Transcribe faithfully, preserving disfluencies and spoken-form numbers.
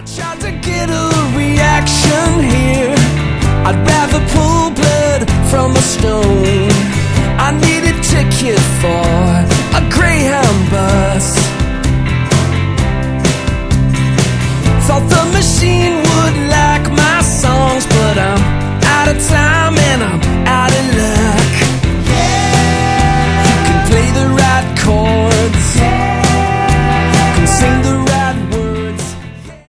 tried to get a reaction here. I'd rather pull blood from a stone. I need a ticket for a Greyhound bus. Thought the machine would like my songs, but I'm out of time.